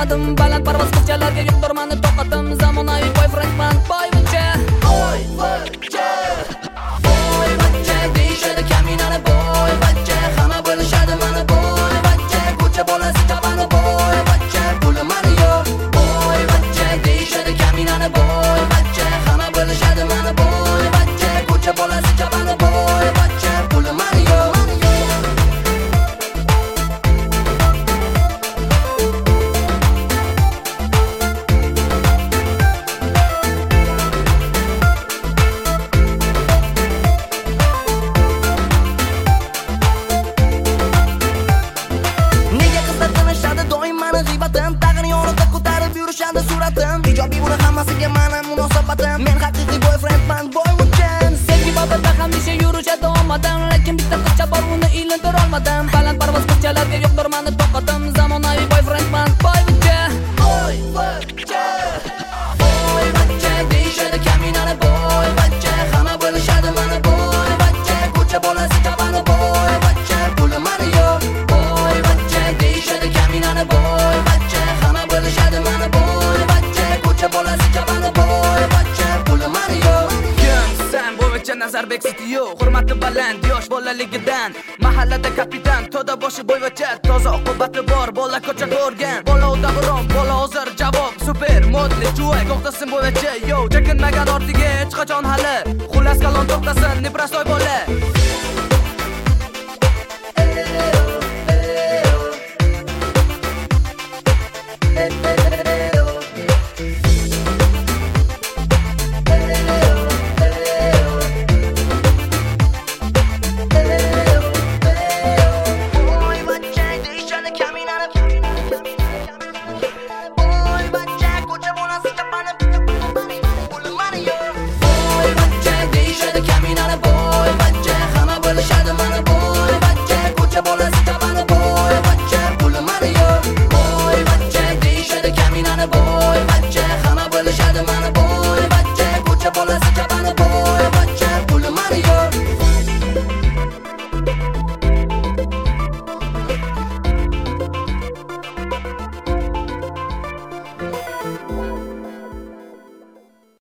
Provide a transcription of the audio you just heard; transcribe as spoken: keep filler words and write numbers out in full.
olmadim. Baland parvoz qizchalarga yo'qdir mani toqatim. Zamonaviy boyfriendman, boyvachcha. Boyvachcha, boyvachcha deyishadi kaminani boyvachcha. Hamma bilishadi mani boyvachcha. Ko'cha bolasi chavani boyvachcha. Puli mani yo'q, boyvachcha deyishadi kaminani boyvachcha. Hamma bilishadi mani boyvachcha. Ko'cha bolasi chavani boyvachcha. Puli mani yo'q. Suratim ijobiy, buni hammasiga mana munosabatim. Men haqiqiy boyfriendman, boyvachchan. Sevgi bobida hamisha yurishadi omadan, lekin bitta qizcha bor, uni iylantira olmadim. Baland parvoz qizchalarga yo'qdir mani toqatim. Zamonaviy boyfriendman, boyvachcha. Boyvachcha, boyvachcha deyishadi kaminani boyvachcha. Hamma bilishadi mani boyvachcha. Ko'cha bolasi chavani boyvachcha. Puli mani yo'q, boyvachcha deyishadi kaminani boyvachcha. Hamma bilishadi mani boyvachcha. Ko'cha bolasi chavani boyvachcha. Puli mani yo'q. Sen boyvachcha Nazarbek City yo'q. Hurmati baland yosh bolaligidan. Mahallada kapitan, to'da boshi boyvachcha. Toza oqibati bor, bola ko'cha ko'rgan. Bola davron, bola hozir javob. Super modli chuvoy, to'xtasin boyvachcha. Yo, chekinmagan ortiga hech qachon hali. Xullas kalon to'xtasin, nebrastoy bola. Boy